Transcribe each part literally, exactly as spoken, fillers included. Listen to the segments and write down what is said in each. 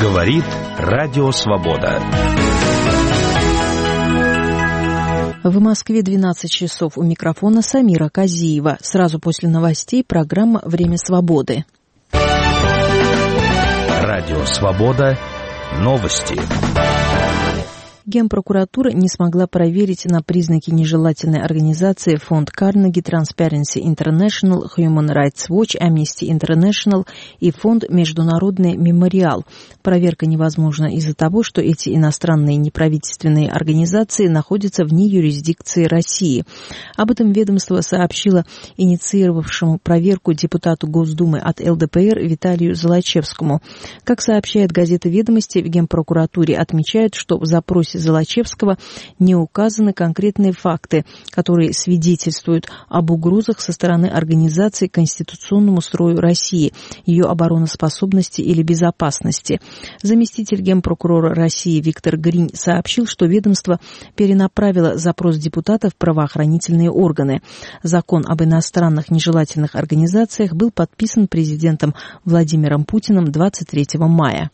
Говорит Радио Свобода. В Москве двенадцать часов. У микрофона Самира Казиева. Сразу после новостей программа «Время свободы». Радио Свобода. Новости. Генпрокуратура не смогла проверить на признаки нежелательной организации фонд Carnegie, Transparency International, Human Rights Watch, Amnesty International и фонд Международный мемориал. Проверка невозможна из-за того, что эти иностранные неправительственные организации находятся вне юрисдикции России. Об этом ведомство сообщило инициировавшему проверку депутату Госдумы от эл дэ пэ эр Виталию Золочевскому. Как сообщает газета «Ведомости», в Генпрокуратуре отмечают, что в запросе Золочевского не указаны конкретные факты, которые свидетельствуют об угрозах со стороны организации конституционному строю России, ее обороноспособности или безопасности. Заместитель генпрокурора России Виктор Гринь сообщил, что ведомство перенаправило запрос депутата в правоохранительные органы. Закон об иностранных нежелательных организациях был подписан президентом Владимиром Путиным двадцать третьего мая.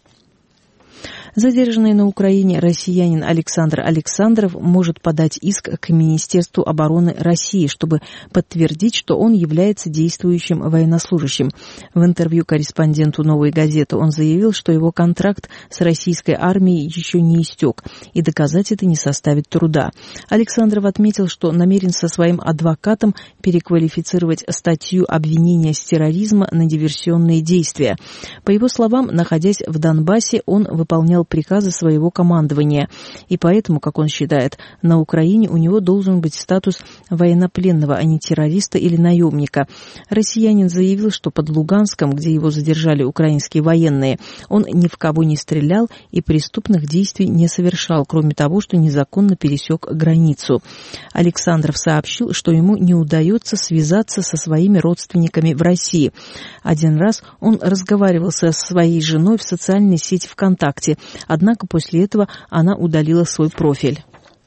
Задержанный на Украине россиянин Александр Александров может подать иск к Министерству обороны России, чтобы подтвердить, что он является действующим военнослужащим. В интервью корреспонденту «Новой газеты» он заявил, что его контракт с российской армией еще не истек, и доказать это не составит труда. Александров отметил, что намерен со своим адвокатом переквалифицировать статью обвинения с терроризма на диверсионные действия. По его словам, находясь в Донбассе, он выполнял приказы своего командования, и поэтому, как он считает, на Украине у него должен быть статус военнопленного, а не террориста или наемника. Россиянин заявил, что под Луганском, где его задержали украинские военные, он ни в кого не стрелял и преступных действий не совершал, кроме того, что незаконно пересек границу. Александров сообщил, что ему не удается связаться со своими родственниками в России. Один раз он разговаривал со своей женой в социальной сети ВКонтакте, однако после этого она удалила свой профиль.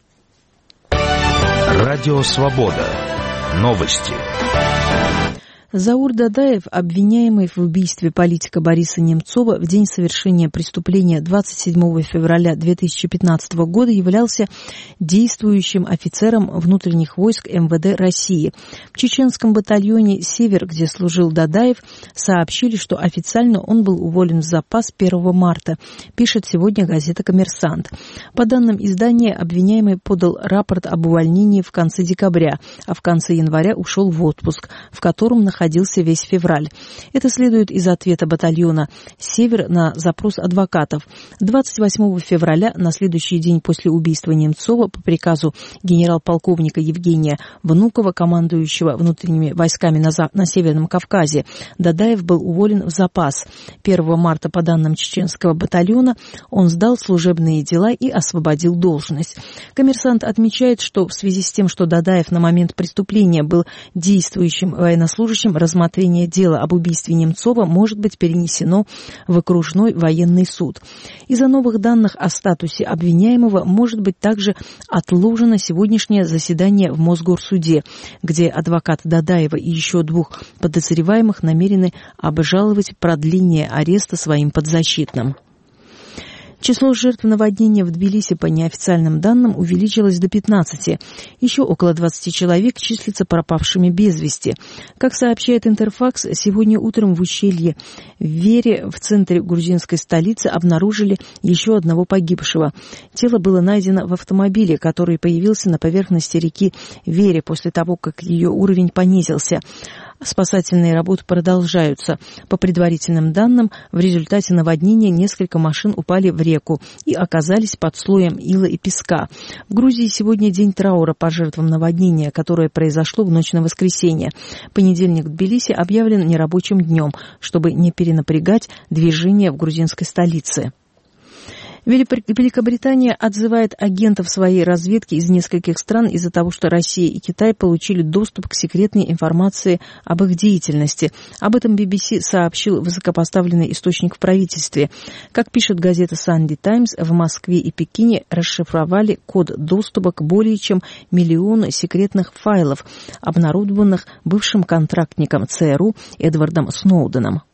Радио Свобода. Новости. Заур Дадаев, обвиняемый в убийстве политика Бориса Немцова в день совершения преступления двадцать седьмого февраля две тысячи пятнадцатого года, являлся действующим офицером внутренних войск эм вэ дэ России. В чеченском батальоне «Север», где служил Дадаев, сообщили, что официально он был уволен в запас первого марта, пишет сегодня газета «Коммерсант». По данным издания, обвиняемый подал рапорт об увольнении в конце декабря, а в конце января ушел в отпуск, в котором находился находился весь февраль. Это следует из ответа батальона «Север» на запрос адвокатов. двадцать восьмого февраля, на следующий день после убийства Немцова, по приказу генерал-полковника Евгения Внукова, командующего внутренними войсками на, за... на Северном Кавказе, Дадаев был уволен в запас. первого марта, по данным чеченского батальона, он сдал служебные дела и освободил должность. «Коммерсант» отмечает, что в связи с тем, что Дадаев на момент преступления был действующим военнослужащим, рассмотрение дела об убийстве Немцова может быть перенесено в окружной военный суд. Из-за новых данных о статусе обвиняемого может быть также отложено сегодняшнее заседание в Мосгорсуде, где адвокат Дадаева и еще двух подозреваемых намерены обжаловать продление ареста своим подзащитным. Число жертв наводнения в Тбилиси, по неофициальным данным, увеличилось до пятнадцати. Еще около двадцати человек числятся пропавшими без вести. Как сообщает Интерфакс, сегодня утром в ущелье Вере в центре грузинской столицы обнаружили еще одного погибшего. Тело было найдено в автомобиле, который появился на поверхности реки Вере после того, как ее уровень понизился. Спасательные работы продолжаются. По предварительным данным, в результате наводнения несколько машин упали в реку и оказались под слоем ила и песка. В Грузии сегодня день траура по жертвам наводнения, которое произошло в ночь на воскресенье. Понедельник в Тбилиси объявлен нерабочим днем, чтобы не перенапрягать движение в грузинской столице. Великобритания отзывает агентов своей разведки из нескольких стран из-за того, что Россия и Китай получили доступ к секретной информации об их деятельности. Об этом би би си сообщил высокопоставленный источник в правительстве. Как пишет газета Sunday Times, в Москве и Пекине расшифровали код доступа к более чем миллиону секретных файлов, обнародованных бывшим контрактником ЦРУ Эдвардом Сноуденом.